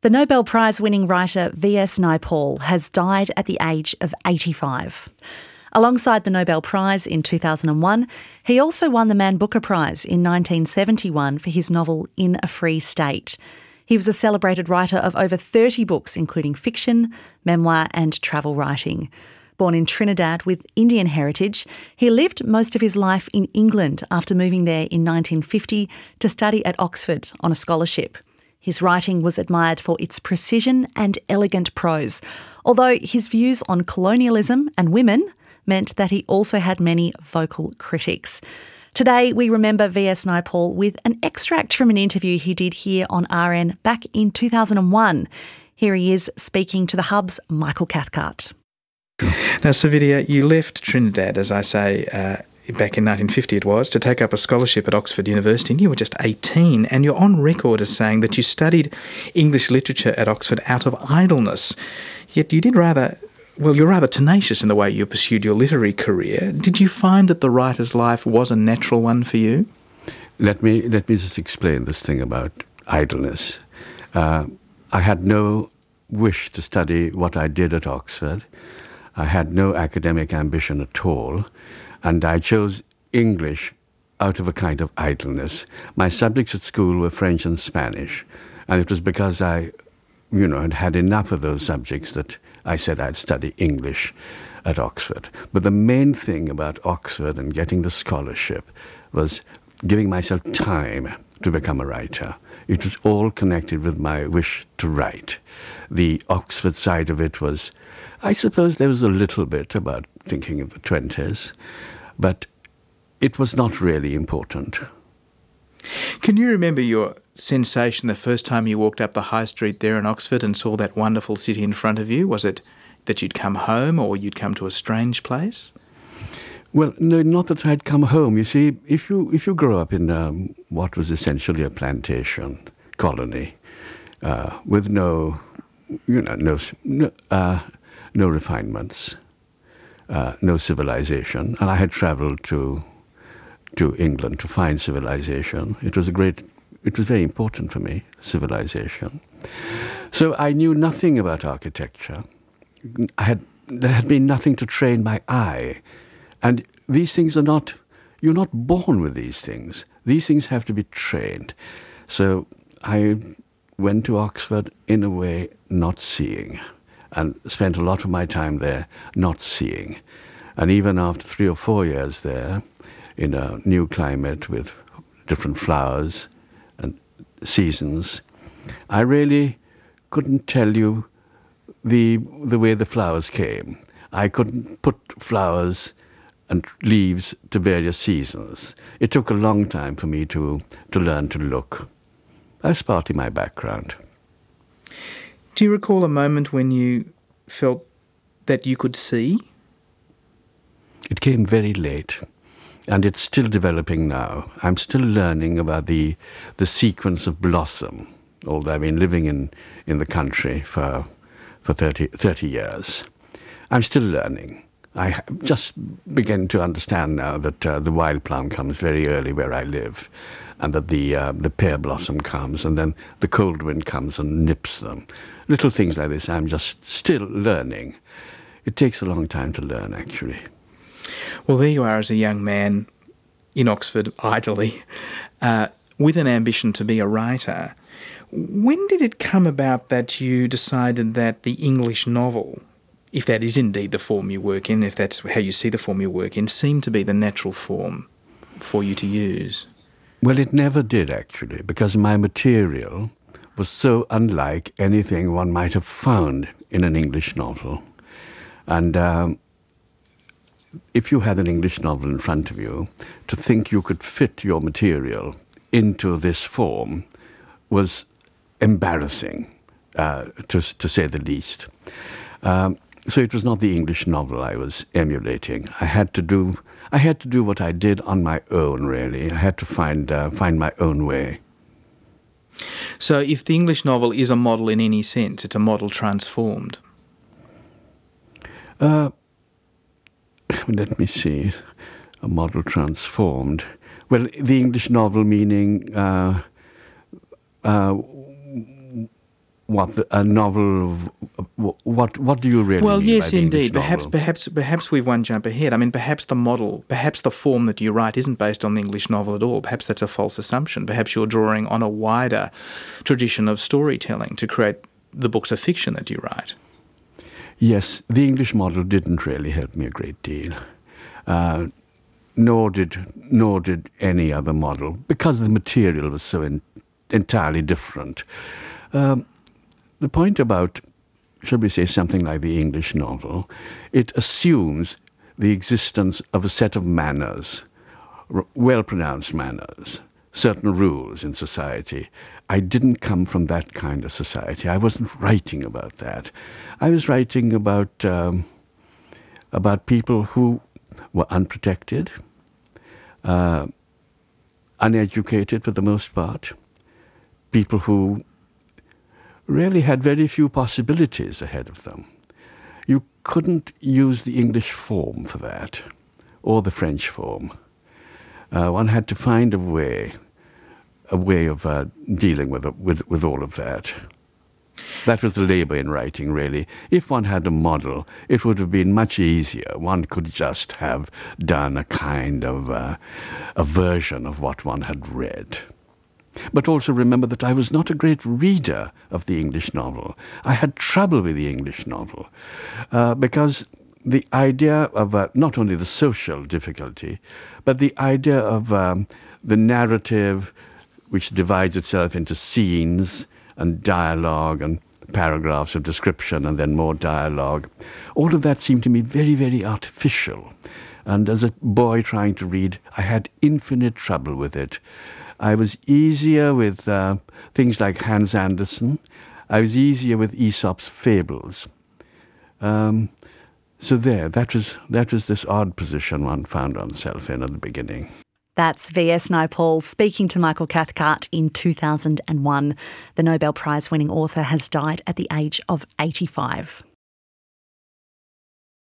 The Nobel Prize-winning writer V.S. Naipaul has died at the age of 85. Alongside the Nobel Prize in 2001, he also won the Man Booker Prize in 1971 for his novel In a Free State. He was a celebrated writer of over 30 books, including fiction, memoir and travel writing. Born in Trinidad with Indian heritage, he lived most of his life in England after moving there in 1950 to study at Oxford on a scholarship. His writing was admired for its precision and elegant prose, although his views on colonialism and women meant that he also had many vocal critics. Today, we remember V.S. Naipaul with an extract from an interview he did here on RN back in 2001. Here he is speaking to The Hub's Michael Cathcart. Now, Savitya, you left Trinidad, as I say, back in 1950 it was, to take up a scholarship at Oxford University, and you were just 18, and you're on record as saying that you studied English literature at Oxford out of idleness. Yet you did you're rather tenacious in the way you pursued your literary career. Did you find that the writer's life was a natural one for you? Let me just explain this thing about idleness. I had no wish to study what I did at Oxford. I had no academic ambition at all, and I chose English out of a kind of idleness. My subjects at school were French and Spanish, and it was because I, had had enough of those subjects that I said I'd study English at Oxford. But the main thing about Oxford and getting the scholarship was giving myself time to become a writer. It was all connected with my wish to write. The Oxford side of it was, I suppose there was a little bit about thinking of the 20s, but it was not really important. Can you remember your sensation the first time you walked up the high street there in Oxford and saw that wonderful city in front of you? Was it that you'd come home or you'd come to a strange place? Well, no, not that I'd come home. You see, if you grow up in what was essentially a plantation colony with no refinements, no civilization, and I had travelled to England to find civilization. It was very important for me, civilization. So I knew nothing about architecture. There had been nothing to train my eye. And these things you're not born with these things. These things have to be trained. So I went to Oxford in a way not seeing, and spent a lot of my time there not seeing. And even after 3 or 4 years there, in a new climate with different flowers and seasons, I really couldn't tell you the way the flowers came. I couldn't put flowers and leaves to various seasons. It took a long time for me to learn to look. That's partly my background. Do you recall a moment when you felt that you could see? It came very late, and it's still developing now. I'm still learning about the sequence of blossom, although I've been living in the country for 30 years. I'm still learning. I just begin to understand now that the wild plum comes very early where I live, and that the pear blossom comes, and then the cold wind comes and nips them. Little things like this, I'm just still learning. It takes a long time to learn, actually. Well, there you are as a young man in Oxford, idly, with an ambition to be a writer. When did it come about that you decided that the English novel, if that is indeed the form you work in, if that's how you see the form you work in, seemed to be the natural form for you to use? Well, it never did, actually, because my material was so unlike anything one might have found in an English novel. And if you had an English novel in front of you, to think you could fit your material into this form was embarrassing, to say the least. So it was not the English novel I was emulating. I had to do what I did on my own, really. I had to find my own way. So if the English novel is a model in any sense, it's a model transformed? Let me see. A model transformed. Well, the English novel meaning a novel. What do you really well, mean yes, by the indeed. English novel? Perhaps we one jump ahead. I mean, perhaps the model, perhaps the form that you write isn't based on the English novel at all. Perhaps that's a false assumption. Perhaps you're drawing on a wider tradition of storytelling to create the books of fiction that you write. Yes, the English model didn't really help me a great deal. Nor did any other model, because the material was so entirely different. The point about, shall we say, something like the English novel, it assumes the existence of a set of manners, well-pronounced manners, certain rules in society. I didn't come from that kind of society. I wasn't writing about that. I was writing about people who were unprotected, uneducated for the most part, people who really had very few possibilities ahead of them. You couldn't use the English form for that, or the French form. One had to find a way of dealing with all of that. That was the labour in writing, really. If one had a model, it would have been much easier. One could just have done a kind of a version of what one had read. But also remember that I was not a great reader of the English novel. I had trouble with the English novel because the idea of not only the social difficulty, but the idea of the narrative, which divides itself into scenes and dialogue and paragraphs of description and then more dialogue. All of that seemed to me very, very artificial. And as a boy trying to read, I had infinite trouble with it. I was easier with things like Hans Andersen. I was easier with Aesop's fables. So that was this odd position one found oneself in at the beginning. That's V.S. Naipaul speaking to Michael Cathcart in 2001. The Nobel Prize-winning author has died at the age of 85.